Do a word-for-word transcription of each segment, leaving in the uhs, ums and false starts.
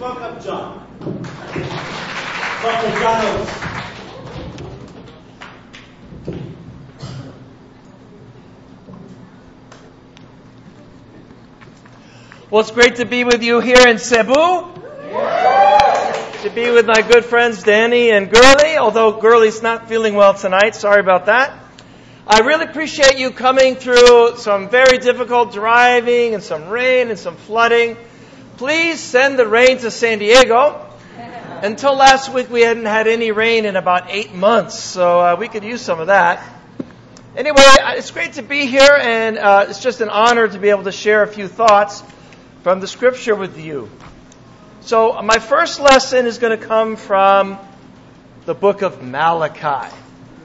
book of John. Doctor John Oates. Well, it's great to be with you here in Cebu. To be with my good friends Danny and Gurley, although Gurley's not feeling well tonight. Sorry about that. I really appreciate you coming through some very difficult driving and some rain and some flooding. Please send the rain to San Diego. Until last week, we hadn't had any rain in about eight months, so uh, we could use some of that. Anyway, it's great to be here, and uh, it's just an honor to be able to share a few thoughts from the Scripture with you. So my first lesson is going to come from the book of Malachi.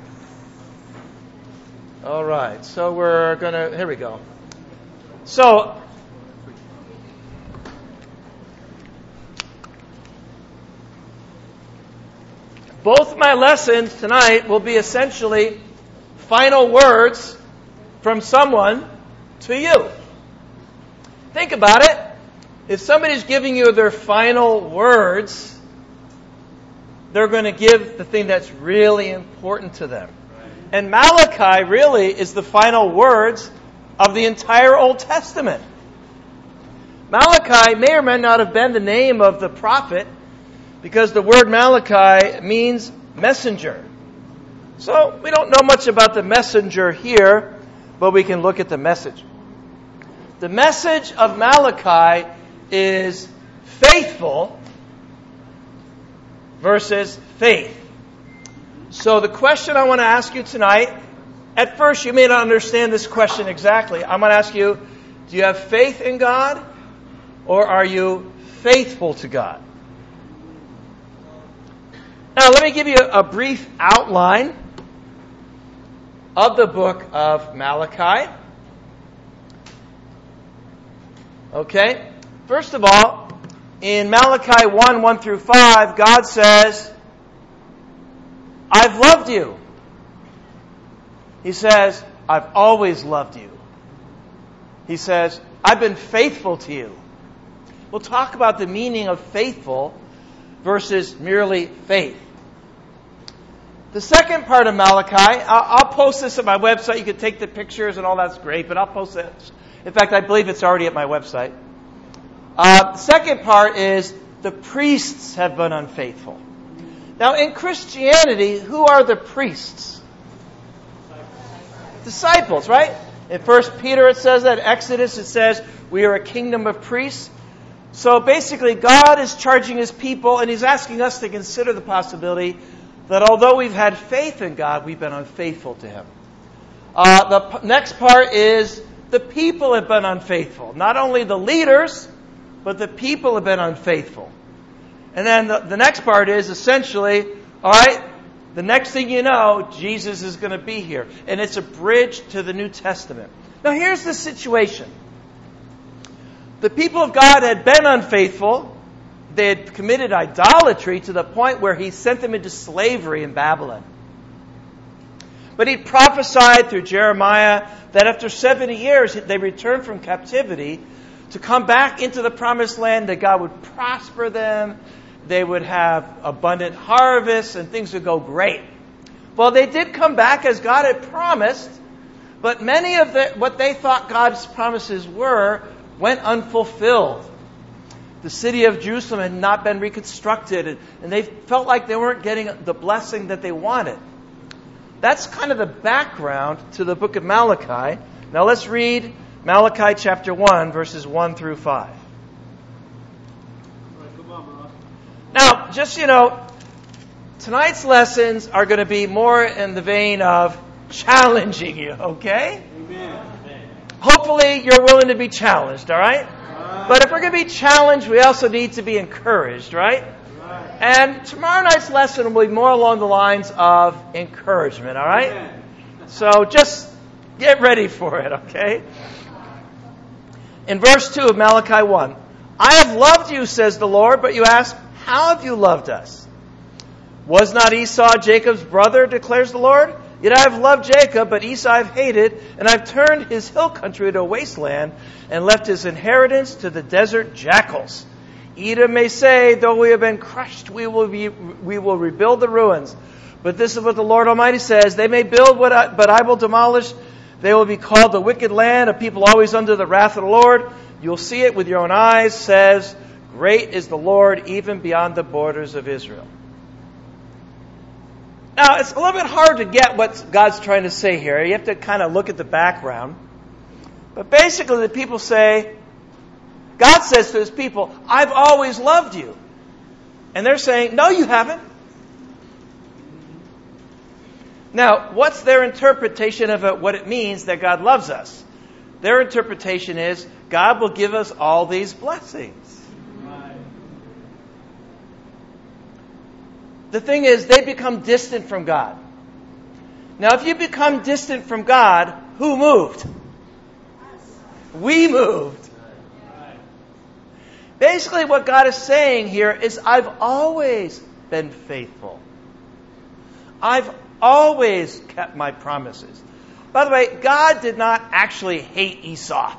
All right, so we're going to, here we go. So, both my lessons tonight will be essentially final words from someone to you. Think about it. If somebody's giving you their final words, they're going to give the thing that's really important to them. And Malachi really is the final words of the entire Old Testament. Malachi may or may not have been the name of the prophet, because the word Malachi means messenger. So we don't know much about the messenger here, but we can look at the message. The message of Malachi is faithful versus faith. So the question I want to ask you tonight, at first you may not understand this question exactly. I'm going to ask you, do you have faith in God, or are you faithful to God? Now let me give you a brief outline of the book of Malachi. Okay? First of all, in Malachi one, one through five, God says, I've loved you. He says, I've always loved you. He says, I've been faithful to you. We'll talk about the meaning of faithful versus merely faith. The second part of Malachi, I'll, I'll post this at my website. You can take the pictures and all that's great, but I'll post it. In fact, I believe it's already at my website. Uh, the second part is the priests have been unfaithful. Now, in Christianity, who are the priests? Disciples, right? In First Peter it says that. Exodus it says we are a kingdom of priests. So basically, God is charging His people, and He's asking us to consider the possibility that although we've had faith in God, we've been unfaithful to Him. Uh, the p- next part is the people have been unfaithful. Not only the leaders, but the people have been unfaithful. And then the, the next part is essentially, all right, the next thing you know, Jesus is going to be here. And it's a bridge to the New Testament. Now here's the situation. The people of God had been unfaithful. They had committed idolatry to the point where He sent them into slavery in Babylon. But He prophesied through Jeremiah that after seventy years, they returned from captivity to come back into the promised land, that God would prosper them, they would have abundant harvests, and things would go great. Well, they did come back as God had promised, but many of the, what they thought God's promises were went unfulfilled. The city of Jerusalem had not been reconstructed, and, and they felt like they weren't getting the blessing that they wanted. That's kind of the background to the book of Malachi. Now let's read Malachi chapter one, verses one through five. Now, just, you know, tonight's lessons are going to be more in the vein of challenging you, okay? Amen. Hopefully you're willing to be challenged, all right? Right. But if we're going to be challenged, we also need to be encouraged, right? Right. And tomorrow night's lesson will be more along the lines of encouragement, all right? Amen. So just get ready for it, okay? In verse two of Malachi one, I have loved you, says the Lord, but you ask, how have you loved us? Was not Esau Jacob's brother, declares the Lord? Yet I have loved Jacob, but Esau I have hated, and I've turned his hill country to a wasteland, and left his inheritance to the desert jackals. Edom may say, though we have been crushed, we will be, we will rebuild the ruins. But this is what the Lord Almighty says, they may build, what I, but I will demolish. They will be called the wicked land, a people always under the wrath of the Lord. You'll see it with your own eyes, says, great is the Lord, even beyond the borders of Israel. Now, it's a little bit hard to get what God's trying to say here. You have to kind of look at the background. But basically, the people say, God says to his people, I've always loved you. And they're saying, no, you haven't. Now, what's their interpretation of it, what it means that God loves us? Their interpretation is, God will give us all these blessings. Right. The thing is, they become distant from God. Now, if you become distant from God, who moved? We moved. Basically, what God is saying here is, I've always been faithful. I've always kept my promises. By the way, God did not actually hate Esau.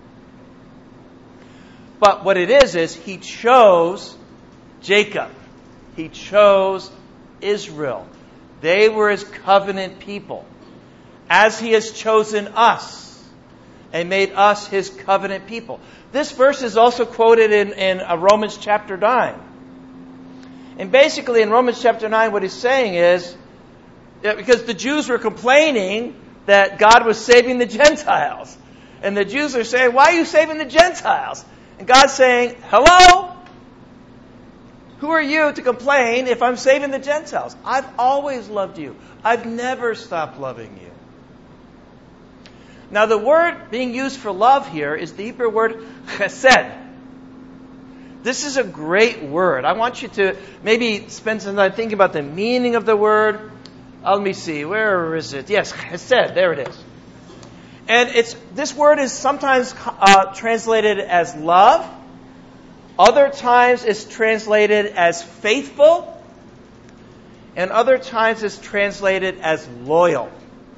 But what it is, is He chose Jacob. He chose Israel. They were His covenant people. As He has chosen us and made us His covenant people. This verse is also quoted in, in uh, Romans chapter nine. And basically in Romans chapter nine, what he's saying is, that because the Jews were complaining that God was saving the Gentiles. And the Jews are saying, why are you saving the Gentiles? And God's saying, hello? Who are you to complain if I'm saving the Gentiles? I've always loved you. I've never stopped loving you. Now, the word being used for love here is the Hebrew word chesed. This is a great word. I want you to maybe spend some time thinking about the meaning of the word. Uh, let me see. Where is it? Yes, chesed. There it is. And it's this word is sometimes uh, translated as love. Other times it's translated as faithful. And other times it's translated as loyal.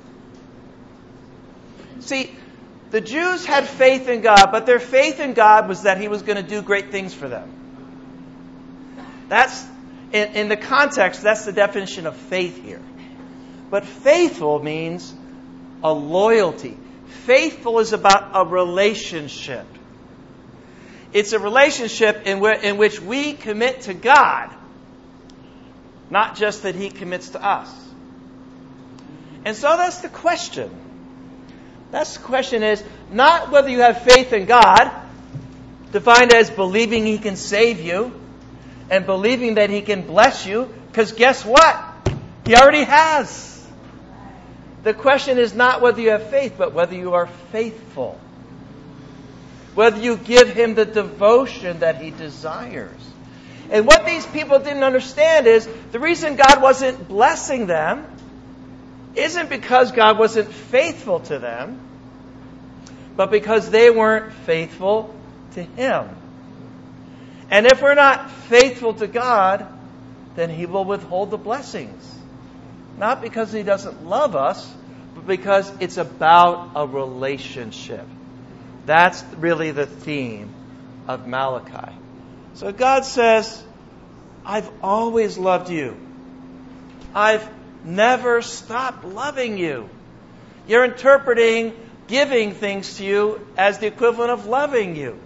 See, the Jews had faith in God, but their faith in God was that He was going to do great things for them. That's, in, in the context, that's the definition of faith here. But faithful means a loyalty. Faithful is about a relationship. It's a relationship in, wh- in which we commit to God, not just that He commits to us. And so that's the question. That's the question is not whether you have faith in God, defined as believing He can save you and believing that He can bless you, because guess what? He already has. The question is not whether you have faith, but whether you are faithful. Whether you give Him the devotion that He desires. And what these people didn't understand is the reason God wasn't blessing them isn't because God wasn't faithful to them, but because they weren't faithful to Him. And if we're not faithful to God, then He will withhold the blessings. Not because He doesn't love us, but because it's about a relationship. That's really the theme of Malachi. So God says, I've always loved you. I've never stopped loving you. You're interpreting giving things to you as the equivalent of loving you.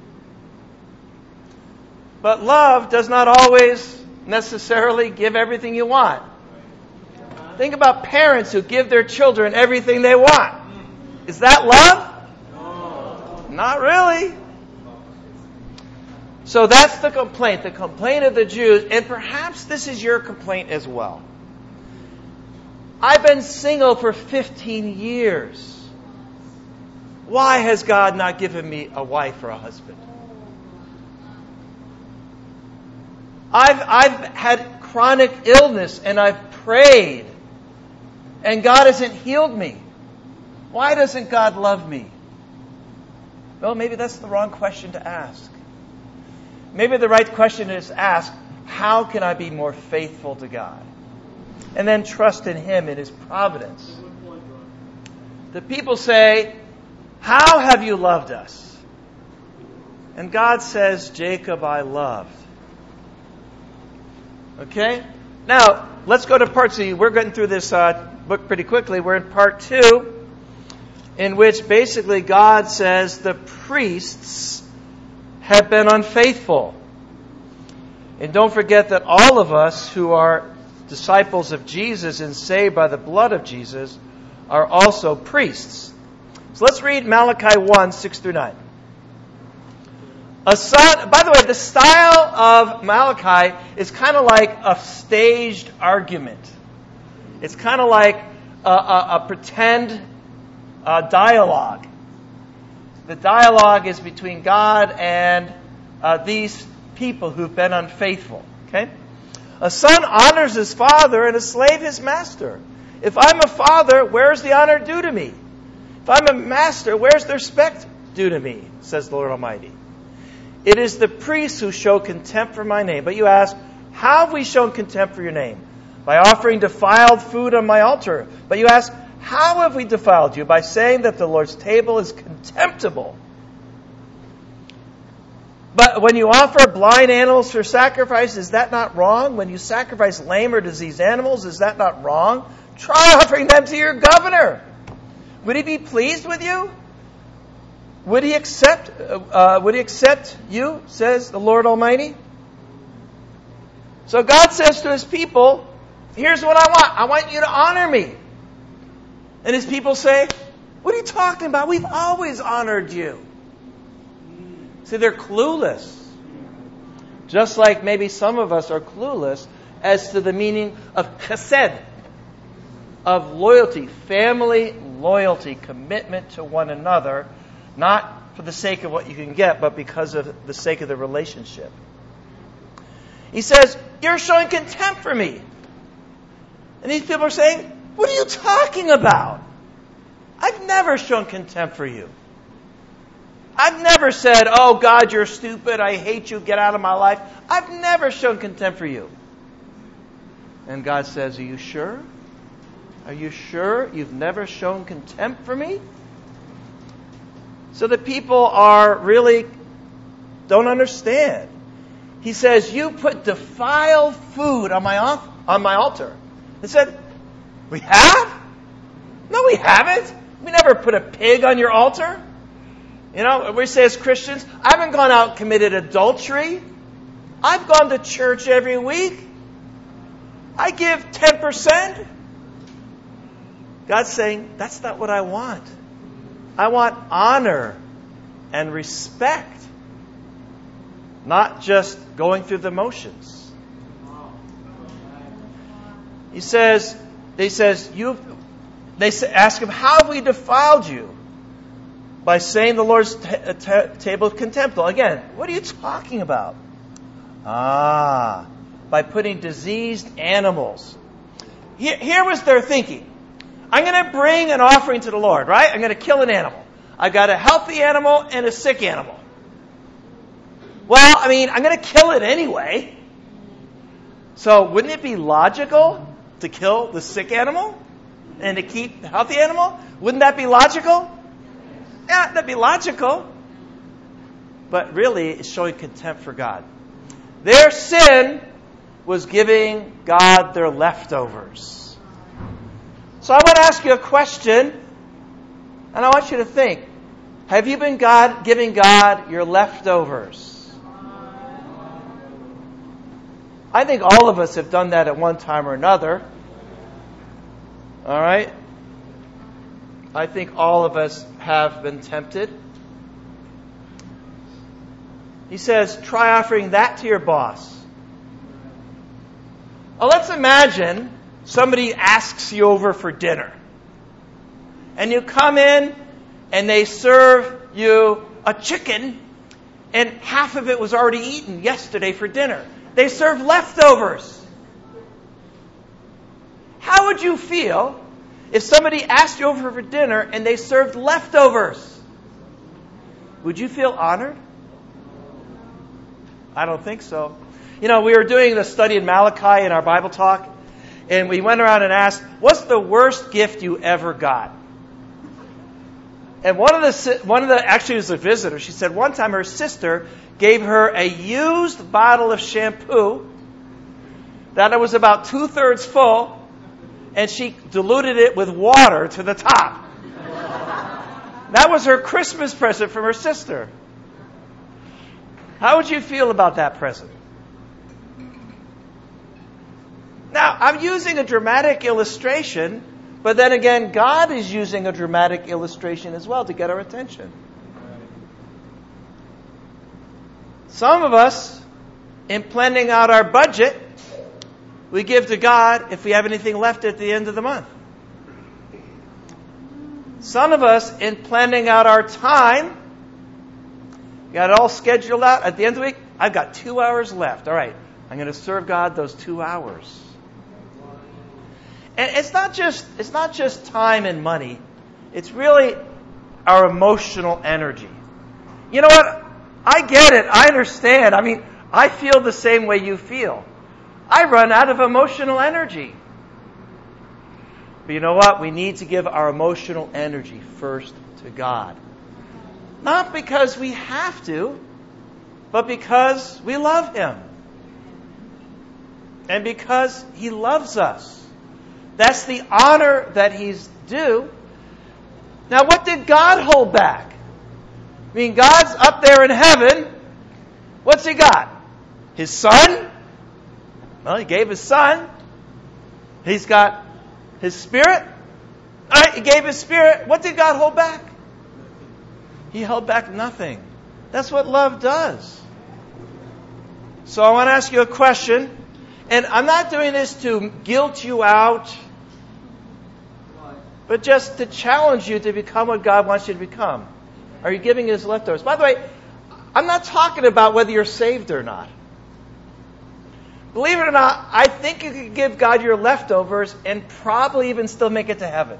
But love does not always necessarily give everything you want. Think about parents who give their children everything they want. Is that love? No. Not really. So that's the complaint, the complaint of the Jews, and perhaps this is your complaint as well. I've been single for fifteen years. Why has God not given me a wife or a husband? I've, I've had chronic illness and I've prayed and God hasn't healed me. Why doesn't God love me? Well, maybe that's the wrong question to ask. Maybe the right question is to ask, how can I be more faithful to God? And then trust in Him in His providence. The people say, how have you loved us? And God says, Jacob I loved, Okay? Now, let's go to part two. We're getting through this uh, book pretty quickly. We're in part two, in which basically God says the priests have been unfaithful. And don't forget that all of us who are disciples of Jesus and saved by the blood of Jesus are also priests. So let's read Malachi one, six through nine. A son, by the way, the style of Malachi is kind of like a staged argument. It's kind of like a, a, a pretend uh, dialogue. The dialogue is between God and uh, these people who've been unfaithful. Okay? A son honors his father and a slave his master. If I'm a father, where's the honor due to me? If I'm a master, where's the respect due to me? Says the Lord Almighty. It is the priests who show contempt for my name. But you ask, how have we shown contempt for your name? By offering defiled food on my altar. But you ask, how have we defiled you? By saying that the Lord's table is contemptible. But when you offer blind animals for sacrifice, is that not wrong? When you sacrifice lame or diseased animals, is that not wrong? Try offering them to your governor. Would he be pleased with you? Would he accept? Uh, would he accept you? Says the Lord Almighty. So God says to His people, "Here's what I want. I want you to honor me." And His people say, "What are you talking about? We've always honored you." See, they're clueless. Just like maybe some of us are clueless as to the meaning of chesed, of loyalty, family loyalty, commitment to one another, not for the sake of what you can get, but because of the sake of the relationship. He says, "You're showing contempt for me." And these people are saying, "What are you talking about? I've never shown contempt for you. I've never said, 'Oh God, you're stupid, I hate you, get out of my life.' I've never shown contempt for you." And God says, "Are you sure? Are you sure you've never shown contempt for me?" So the people are really, don't understand. He says, "You put defiled food on my on my altar." They said, "We have? No, we haven't. We never put a pig on your altar." You know, we say as Christians, "I haven't gone out and committed adultery. I've gone to church every week. I give ten percent. God's saying, that's not what I want. I want honor and respect, not just going through the motions. He says, they says, you. They ask him, "How have we defiled you?" By saying the Lord's t- t- table is contemptible. Again, what are you talking about? Ah, by putting diseased animals. Here, here was their thinking. I'm going to bring an offering to the Lord, right? I'm going to kill an animal. I've got a healthy animal and a sick animal. Well, I mean, I'm going to kill it anyway. So wouldn't it be logical to kill the sick animal and to keep the healthy animal? Wouldn't that be logical? Yeah, that'd be logical. But really, it's showing contempt for God. Their sin was giving God their leftovers. So I want to ask you a question, and I want you to think. Have you been God giving God your leftovers? I think all of us have done that at one time or another. All right? I think all of us have been tempted. He says, try offering that to your boss. Well, let's imagine somebody asks you over for dinner. And you come in and they serve you a chicken and half of it was already eaten yesterday for dinner. They serve leftovers. How would you feel if somebody asked you over for dinner and they served leftovers? Would you feel honored? I don't think so. You know, we were doing the study in Malachi in our Bible talk, and we went around and asked, what's the worst gift you ever got? And one of the, one of the, actually it was a visitor, she said one time her sister gave her a used bottle of shampoo that it was about two-thirds full, and she diluted it with water to the top. That was her Christmas present from her sister. How would you feel about that present? Now, I'm using a dramatic illustration, but then again, God is using a dramatic illustration as well to get our attention. Some of us, in planning out our budget, we give to God if we have anything left at the end of the month. Some of us, in planning out our time, got it all scheduled out. At the end of the week, I've got two hours left. All right, I'm going to serve God those two hours. And it's not just it's not just time and money. It's really our emotional energy. You know what? I get it. I understand. I mean, I feel the same way you feel. I run out of emotional energy. But you know what? We need to give our emotional energy first to God. Not because we have to, but because we love Him. And because He loves us. That's the honor that He's due. Now, what did God hold back? I mean, God's up there in heaven. What's He got? His Son? Well, He gave His Son. He's got His Spirit. All right, He gave His Spirit. What did God hold back? He held back nothing. That's what love does. So I want to ask you a question. And I'm not doing this to guilt you out, but just to challenge you to become what God wants you to become. Are you giving His leftovers? By the way, I'm not talking about whether you're saved or not. Believe it or not, I think you could give God your leftovers and probably even still make it to heaven.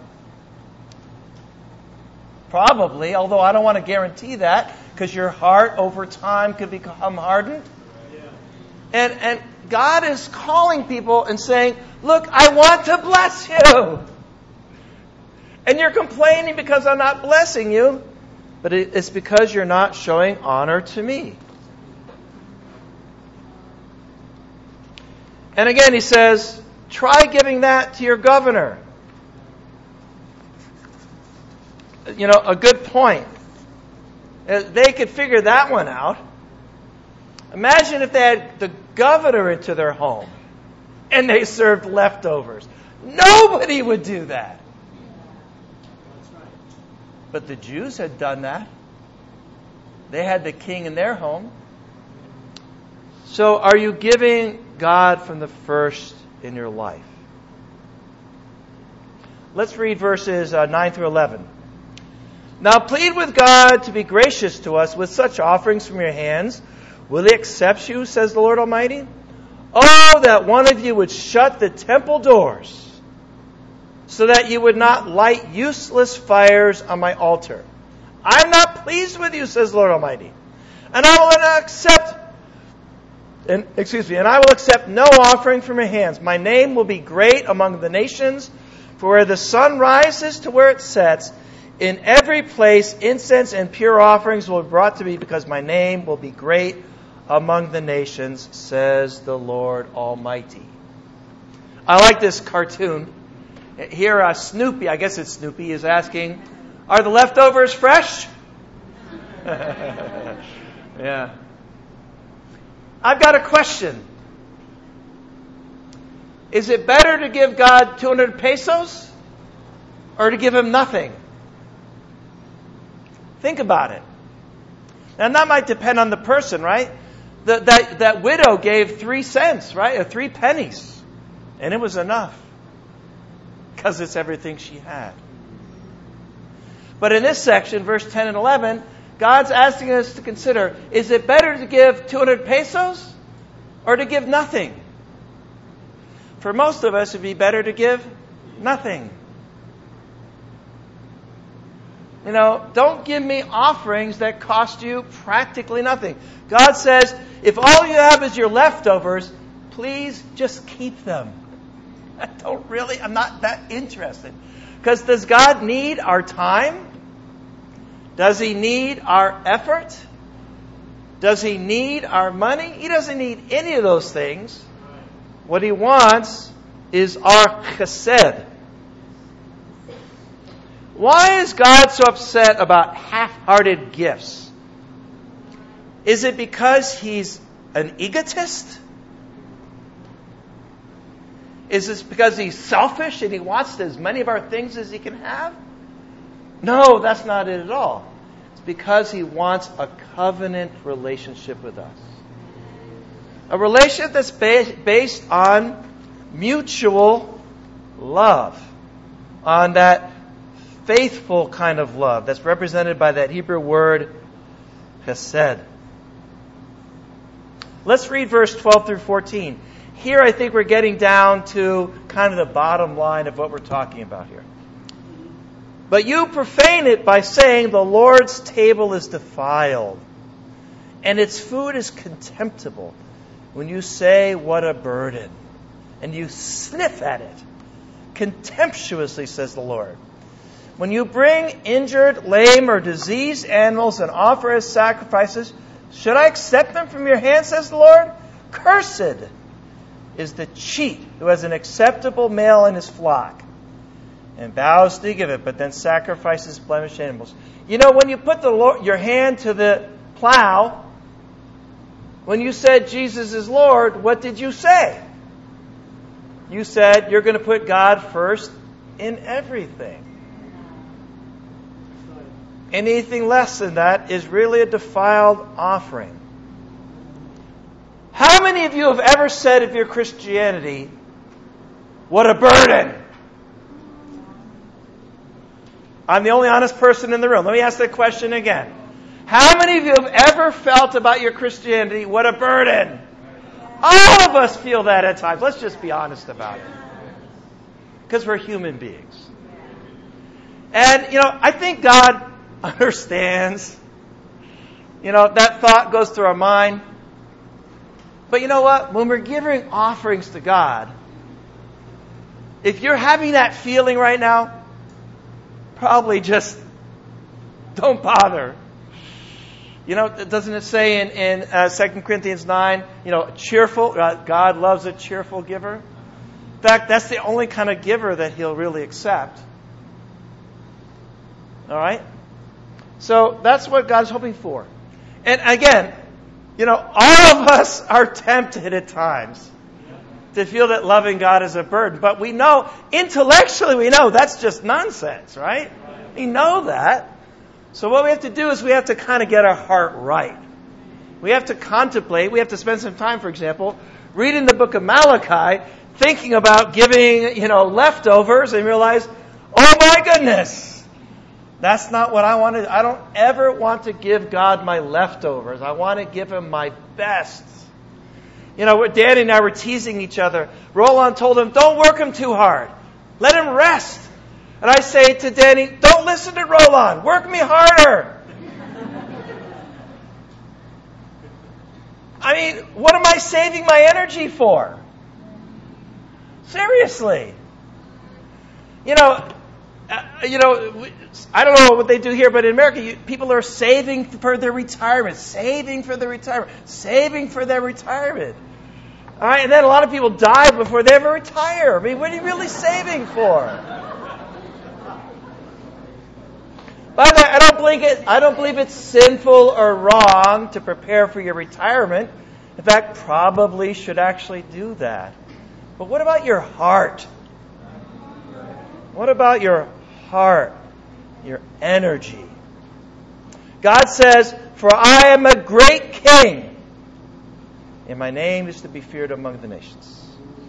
Probably, although I don't want to guarantee that, because your heart over time could become hardened. And and God is calling people and saying, look, I want to bless you. And you're complaining because I'm not blessing you, but it's because you're not showing honor to me. And again, He says, try giving that to your governor. You know, a good point. They could figure that one out. Imagine if they had the governor into their home and they served leftovers. Nobody would do that. But the Jews had done that. They had the king in their home. So are you giving God from the first in your life? Let's read verses uh, nine through eleven. Now plead with God to be gracious to us with such offerings from your hands. Will He accept you, says the Lord Almighty? Oh, that one of you would shut the temple doors, so that you would not light useless fires on my altar. I am not pleased with you, says the Lord Almighty. And I will not accept, and, excuse me, and I will accept no offering from your hands. My name will be great among the nations, for where the sun rises to where it sets, in every place incense and pure offerings will be brought to me, because my name will be great among the nations, says the Lord Almighty. I like this cartoon. Here, uh, Snoopy, I guess it's Snoopy, is asking, are the leftovers fresh? Yeah. I've got a question. Is it better to give God two hundred pesos or to give Him nothing? Think about it. And that might depend on the person, right? The, that, that widow gave three cents, right? Or three pennies. And it was enough. Because it's everything she had. But in this section, verse ten and eleven, God's asking us to consider, is it better to give two hundred pesos or to give nothing? For most of us, it would be better to give nothing. You know, don't give me offerings that cost you practically nothing. God says, if all you have is your leftovers, please just keep them. I don't really, I'm not that interested. Because does God need our time? Does He need our effort? Does He need our money? He doesn't need any of those things. What He wants is our chesed. Why is God so upset about half-hearted gifts? Is it because He's an egotist? Is this because He's selfish and He wants as many of our things as He can have? No, that's not it at all. It's because He wants a covenant relationship with us. A relationship that's ba- based on mutual love. On that faithful kind of love that's represented by that Hebrew word chesed. Let's read verse twelve through fourteen. Here I think we're getting down to kind of the bottom line of what we're talking about here. But you profane it by saying the Lord's table is defiled, and its food is contemptible. When you say, what a burden, and you sniff at it, contemptuously, says the Lord. When you bring injured, lame, or diseased animals and offer as sacrifices, should I accept them from your hand, says the Lord? Cursed is the cheat who has an acceptable male in his flock and vows to give it, but then sacrifices blemished animals. You know, when you put the Lord, your hand to the plow, when you said Jesus is Lord, what did you say? You said you're going to put God first in everything. Anything less than that is really a defiled offering. How many of you have ever said of your Christianity, what a burden? I'm the only honest person in the room. Let me ask that question again. How many of you have ever felt about your Christianity, what a burden? All of us feel that at times. Let's just be honest about it. Because we're human beings. And, you know, I think God understands. You know, that thought goes through our mind. But you know what? When we're giving offerings to God, if you're having that feeling right now, probably just don't bother. You know, doesn't it say in, in uh, Second Corinthians nine, you know, cheerful, uh, God loves a cheerful giver? In fact, that's the only kind of giver that He'll really accept. All right? So that's what God's hoping for. And again, you know, all of us are tempted at times to feel that loving God is a burden. But we know, intellectually we know that's just nonsense, right? We know that. So what we have to do is we have to kind of get our heart right. We have to contemplate. We have to spend some time, for example, reading the book of Malachi, thinking about giving, you know, leftovers and realize, oh my goodness, that's not what I want to do. I don't ever want to give God my leftovers. I want to give Him my best. You know, Danny and I were teasing each other. Roland told him, don't work him too hard. Let him rest. And I say to Danny, don't listen to Roland. Work me harder. I mean, what am I saving my energy for? Seriously. You know, uh, you know, I don't know what they do here, but in America, you, people are saving for their retirement, saving for their retirement, saving for their retirement. All right, and then a lot of people die before they ever retire. I mean, what are you really saving for? By the way, I don't believe it. I don't believe it's sinful or wrong to prepare for your retirement. In fact, probably should actually do that. But what about your heart? What about your heart? Your energy? God says, "For I am a great king, and my name is to be feared among the nations."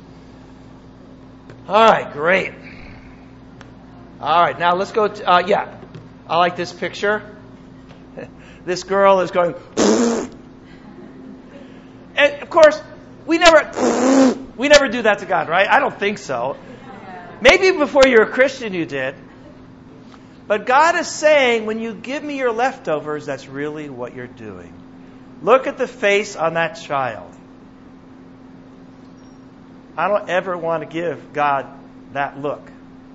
All right, great. All right, now let's go. To, uh, yeah. I like this picture. This girl is going, and of course, we never, we never do that to God, right? I don't think so. Maybe before you're a Christian you did. But God is saying, when you give me your leftovers, that's really what you're doing. Look at the face on that child. I don't ever want to give God that look.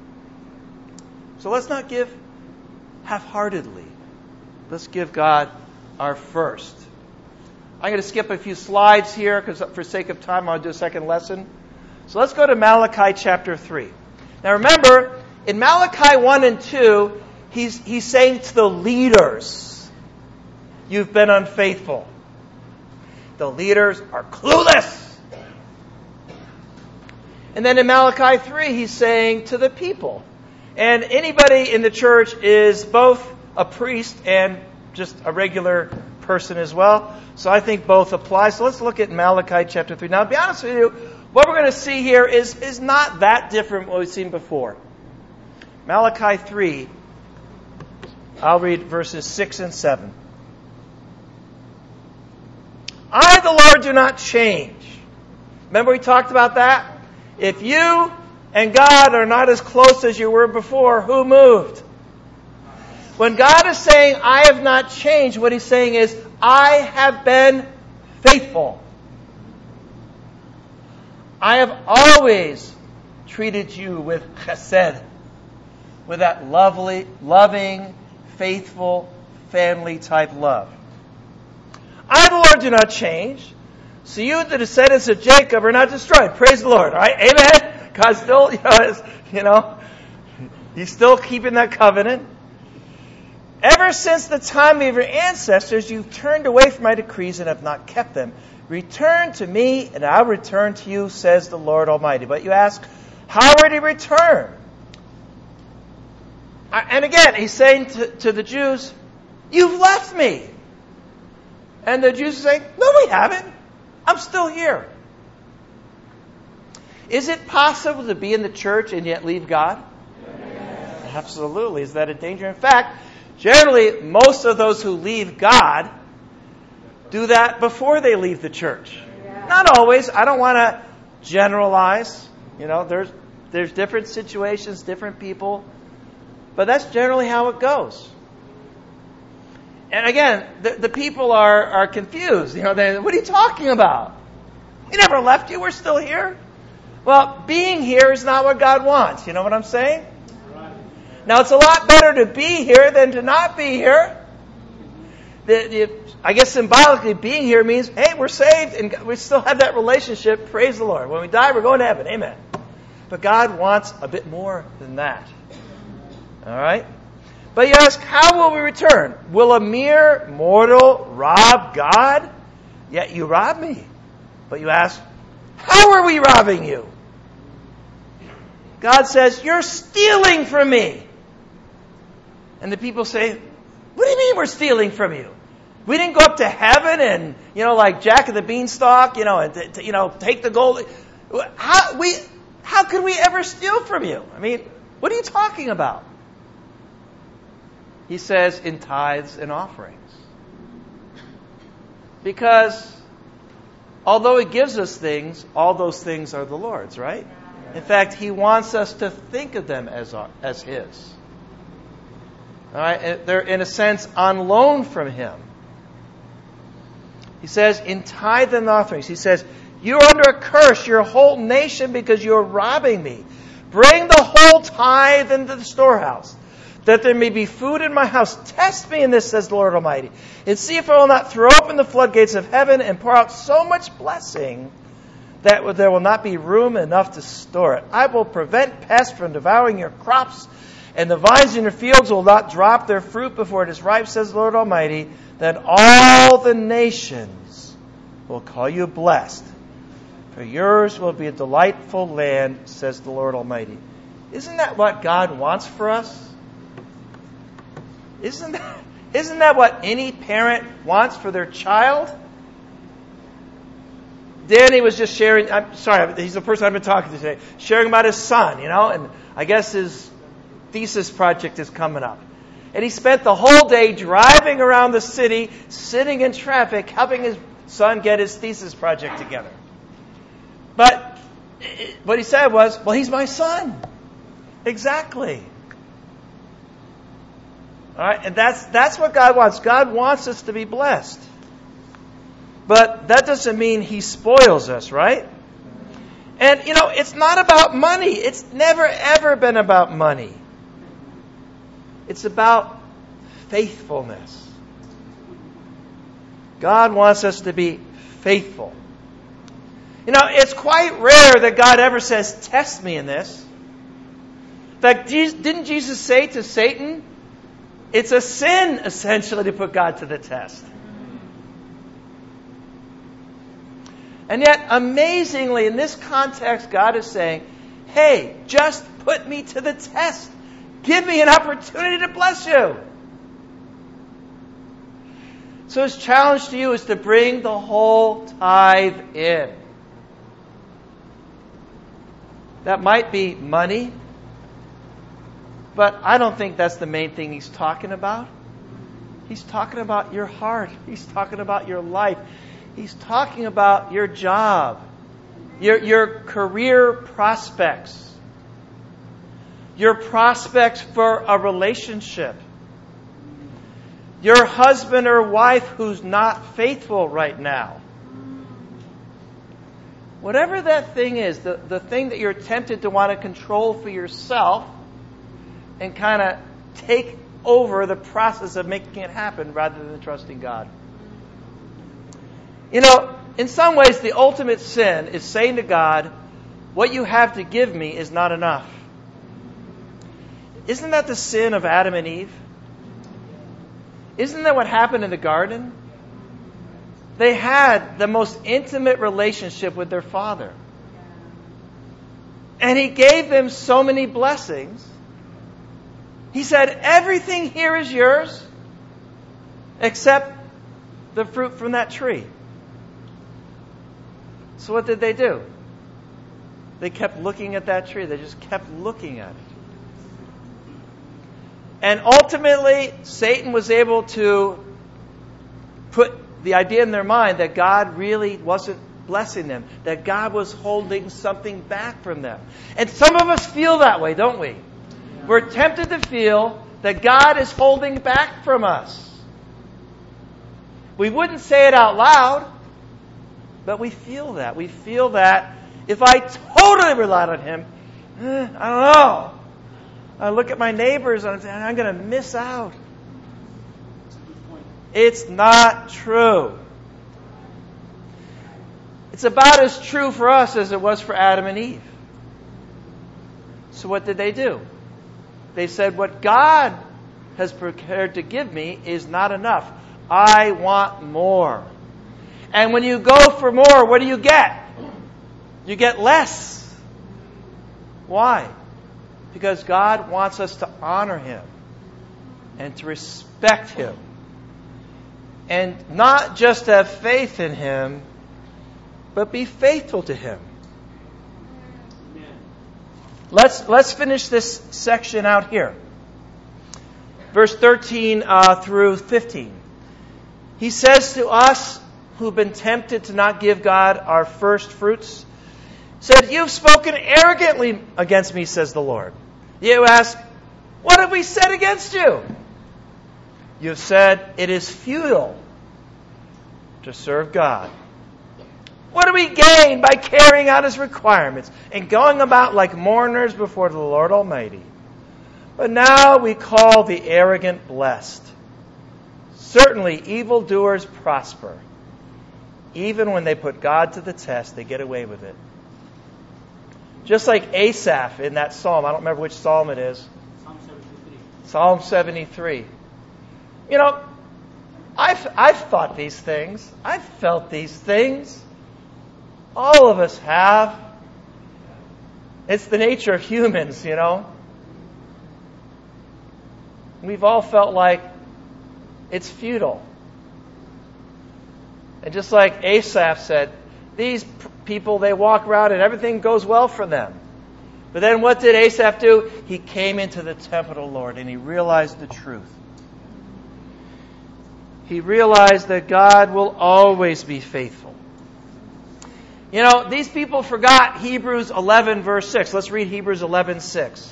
So let's not give half-heartedly. Let's give God our first. I'm going to skip a few slides here because for sake of time I'll do a second lesson. So let's go to Malachi chapter three. Now remember, in Malachi one and two, he's, he's saying to the leaders, you've been unfaithful. The leaders are clueless. And then in Malachi three, he's saying to the people. And anybody in the church is both a priest and just a regular person as well. So I think both apply. So let's look at Malachi chapter three. Now, to be honest with you, what we're going to see here is, is not that different from what we've seen before. Malachi three, I'll read verses six and seven. I, the Lord, do not change. Remember we talked about that? If you and God are not as close as you were before, who moved? When God is saying, I have not changed, what He's saying is, I have been faithful. I have always treated you with chesed, with that lovely, loving, faithful, family-type love. I, the Lord, do not change. So you, the descendants of Jacob, are not destroyed. Praise the Lord. All right? Amen? God's still, you know, is, you know, He's still keeping that covenant. Ever since the time of your ancestors, you've turned away from my decrees and have not kept them. Return to me, and I'll return to you, says the Lord Almighty. But you ask, how would He return? And again, He's saying to, to the Jews, you've left me. And the Jews are saying, no, we haven't. I'm still here. Is it possible to be in the church and yet leave God? Yes. Absolutely. Is that a danger? In fact, generally, most of those who leave God do that before they leave the church. Yeah. Not always. I don't want to generalize. You know, there's there's different situations, different people. But that's generally how it goes. And again, the, the people are, are confused. You know, they, what are you talking about? We never left you. We're still here. Well, being here is not what God wants. You know what I'm saying? Right. Now, it's a lot better to be here than to not be here. The, the, I guess symbolically, being here means, hey, we're saved and we still have that relationship. Praise the Lord. When we die, we're going to heaven. Amen. But God wants a bit more than that. All right? But you ask, how will we return? Will a mere mortal rob God? Yet you rob me. But you ask, how are we robbing you? God says, you're stealing from me. And the people say, what do you mean we're stealing from you? We didn't go up to heaven and, you know, like Jack of the Beanstalk, you know, and, t- t- you know, take the gold. How, we, how could we ever steal from you? I mean, what are you talking about? He says, in tithes and offerings. Because although He gives us things, all those things are the Lord's, right? In fact, He wants us to think of them as, as His. All right? They're, in a sense, on loan from Him. He says, in tithe and offerings, He says, you're under a curse, your whole nation, because you're robbing me. Bring the whole tithe into the storehouse, that there may be food in my house. Test me in this, says the Lord Almighty, and see if I will not throw open the floodgates of heaven and pour out so much blessing that there will not be room enough to store it. I will prevent pests from devouring your crops, and the vines in your fields will not drop their fruit before it is ripe, says the Lord Almighty. Then all the nations will call you blessed, for yours will be a delightful land, says the Lord Almighty. Isn't that what God wants for us? Isn't that, isn't that what any parent wants for their child? Danny was just sharing, I'm sorry, he's the person I've been talking to today, sharing about his son, you know, and I guess his thesis project is coming up. And he spent the whole day driving around the city, sitting in traffic, helping his son get his thesis project together. But what he said was, well, he's my son. Exactly. All right, and that's that's what God wants. God wants us to be blessed. But that doesn't mean He spoils us, right? And, you know, it's not about money. It's never, ever been about money. It's about faithfulness. God wants us to be faithful. You know, it's quite rare that God ever says, test me in this. In fact, didn't Jesus say to Satan, it's a sin, essentially, to put God to the test. And yet, amazingly, in this context, God is saying, hey, just put me to the test. Give me an opportunity to bless you. So his challenge to you is to bring the whole tithe in. That might be money, but I don't think that's the main thing he's talking about. He's talking about your heart. He's talking about your life. He's talking about your job, your, your career prospects, your prospects for a relationship, your husband or wife who's not faithful right now. Whatever that thing is, the, the thing that you're tempted to want to control for yourself and kind of take over the process of making it happen rather than trusting God. You know, in some ways, the ultimate sin is saying to God, what you have to give me is not enough. Isn't that the sin of Adam and Eve? Isn't that what happened in the garden? They had the most intimate relationship with their Father. And He gave them so many blessings. He said, everything here is yours except the fruit from that tree. So what did they do? They kept looking at that tree. They just kept looking at it. And ultimately, Satan was able to put the idea in their mind that God really wasn't blessing them, that God was holding something back from them. And some of us feel that way, don't we? We're tempted to feel that God is holding back from us. We wouldn't say it out loud, but we feel that. We feel that if I totally relied on Him, eh, I don't know. I look at my neighbors and I'm going to miss out. It's not true. It's about as true for us as it was for Adam and Eve. So what did they do? They said, what God has prepared to give me is not enough. I want more. And when you go for more, what do you get? You get less. Why? Because God wants us to honor Him and to respect Him. And not just have faith in Him, but be faithful to Him. Amen. Let's, let's finish this section out here. Verse thirteen uh, through fifteen. He says to us who've been tempted to not give God our first fruits, said, you've spoken arrogantly against me, says the Lord. You ask, what have we said against you? You've said, it is futile to serve God. What do we gain by carrying out His requirements and going about like mourners before the Lord Almighty? But now we call the arrogant blessed. Certainly evildoers prosper. Even when they put God to the test, they get away with it. Just like Asaph in that psalm. I don't remember which psalm it is. Psalm seventy-three. Psalm seventy-three. You know, I've, I've thought these things. I've felt these things. All of us have. It's the nature of humans, you know. We've all felt like it's futile. And just like Asaph said, these people, they walk around and everything goes well for them. But then what did Asaph do? He came into the temple of the Lord and he realized the truth. He realized that God will always be faithful. You know, these people forgot Hebrews eleven verse six. Let's read Hebrews eleven six.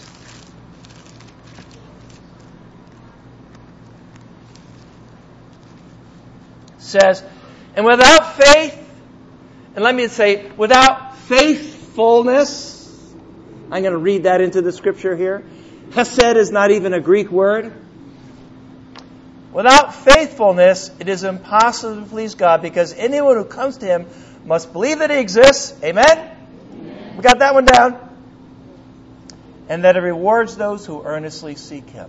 It says, and without faith, and let me say, without faithfulness, I'm going to read that into the scripture here. Hesed is not even a Greek word. Without faithfulness, it is impossible to please God, because anyone who comes to Him must believe that He exists. Amen? Amen? We got that one down. And that He rewards those who earnestly seek Him.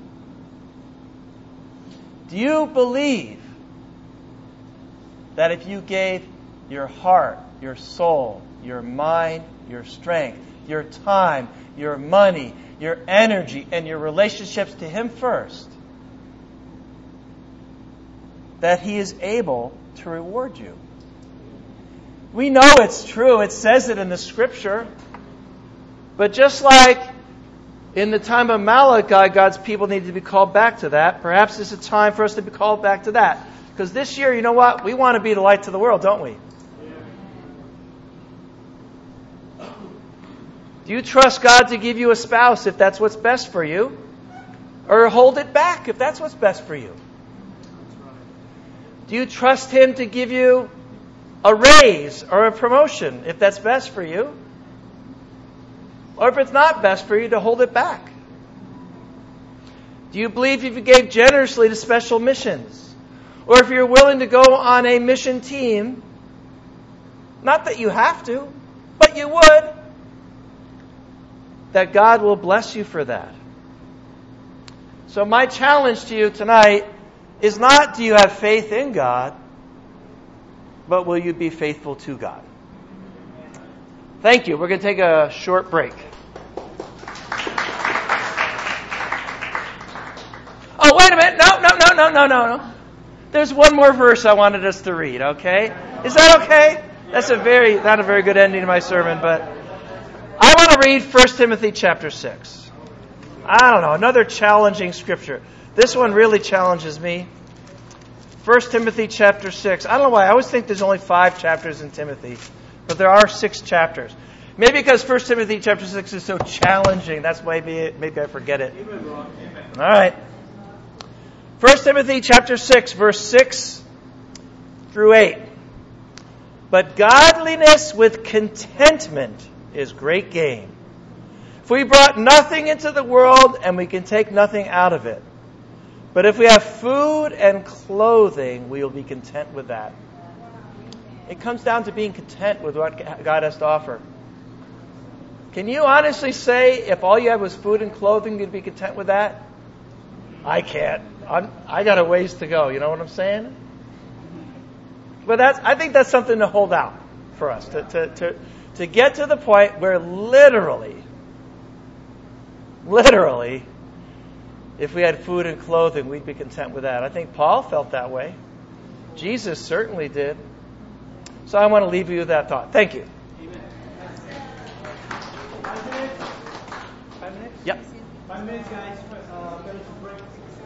Do you believe that if you gave your heart, your soul, your mind, your strength, your time, your money, your energy, and your relationships to Him first, that He is able to reward you? We know it's true. It says it in the Scripture. But just like in the time of Malachi, God's people need to be called back to that. Perhaps it's a time for us to be called back to that. Because this year, you know what? We want to be the light to the world, don't we? Do you trust God to give you a spouse if that's what's best for you? Or hold it back if that's what's best for you? Do you trust Him to give you a raise or a promotion if that's best for you? Or if it's not best for you, to hold it back? Do you believe if you gave generously to special missions? Or if you're willing to go on a mission team, not that you have to, but you would, that God will bless you for that? So my challenge to you tonight is not, do you have faith in God, but will you be faithful to God? Thank you. We're going to take a short break. Oh, wait a minute. No, no, no, no, no, no, no. There's one more verse I wanted us to read, okay? Is that okay? That's a very, not a very good ending to my sermon, but I want to read First Timothy chapter six. I don't know, another challenging scripture. This one really challenges me. First Timothy chapter six. I don't know why. I always think there's only five chapters in Timothy, but there are six chapters. Maybe because First Timothy chapter six is so challenging. That's maybe maybe I forget it. All right. First Timothy chapter six, verse six through eight. But godliness with contentment is great gain. For we brought nothing into the world, and we can take nothing out of it. But if we have food and clothing, we will be content with that. It comes down to being content with what God has to offer. Can you honestly say if all you had was food and clothing, you'd be content with that? I can't. I'm, I got a ways to go. You know what I'm saying? But that's, I think that's something to hold out for us. To, to, to, to get to the point where literally, literally, if we had food and clothing, we'd be content with that. I think Paul felt that way. Jesus certainly did. So I want to leave you with that thought. Thank you. Five minutes? Five minutes? Yep. Five minutes, guys. Uh, going to break.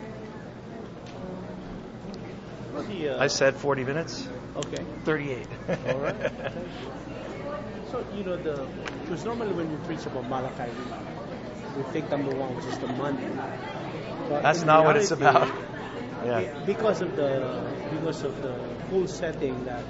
See, uh, I said forty minutes. Okay. thirty-eight. All right. So, you know, the because normally when we preach about Malachi, we, we think number one was just the money. But That's not what it's about. Yeah. Because of the because of the whole setting that